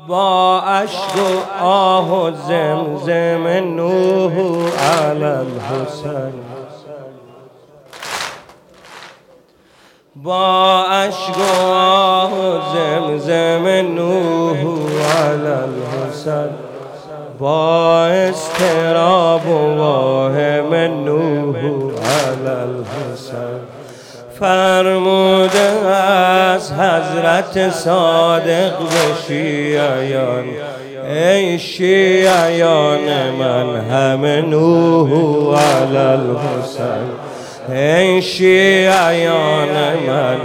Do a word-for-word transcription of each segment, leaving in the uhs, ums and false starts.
با عشق و آه و زمزم نوح علی الحسین، با عشق و آه و زمزم نوح علی الحسین، با اضطراب و واهم نوح علی الحسین. فرموده از حضرت صادق به شیعیان، ای شیعیان من همه نوح علی الحسین، ای شیعیان من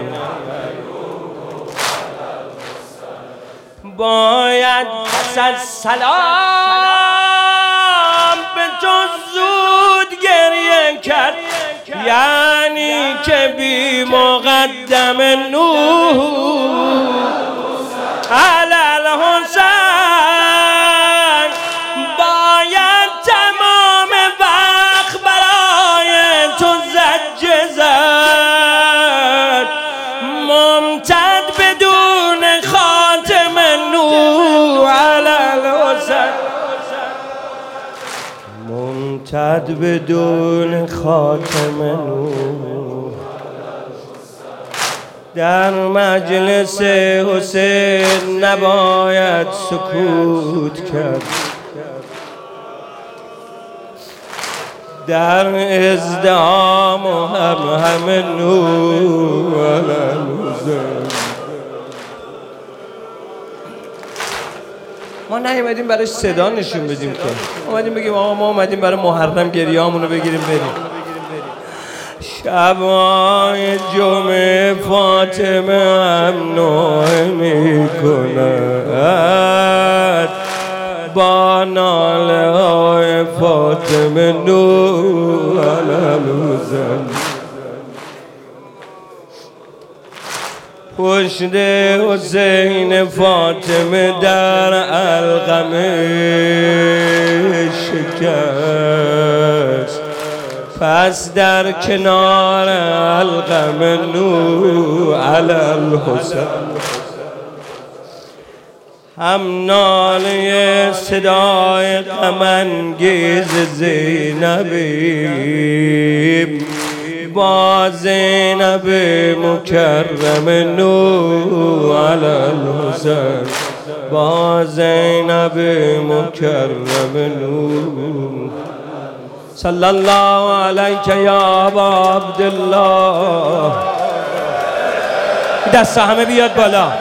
باید پس از سلام به تو زود گریه کرد، یعنی که بی مقدم نوح علی الحسین باید تمام وقت برای تو زجه زد، ممتد بدون خاتم نوح علی الحسین، ممتد بدون خاتم نوح. در مجلس حسین نباید سکوت کرد، در ازدحام و هم هم نوح علی الحسین. ما نیومدیم برای صدا نشون بدیم که، اومدیم بگیم آقا ما اومدیم برای محرم گریه‌امونو بگیریم بریم. شبای جمعه فاطمه هم نوحه میکند، با ناله های فاطمه نوح علی الحسین. پشت حسین فاطمه در علقمه شکست، پس در کنار علقم نوح علی الحسین هم ناله صدای غم انگیز زینبی، با زینب مکرم نوح علی الحسین، با زینب مکرم نوح. صلی الله علیک یا ابا عبدالله. دست همه بیاد بالا.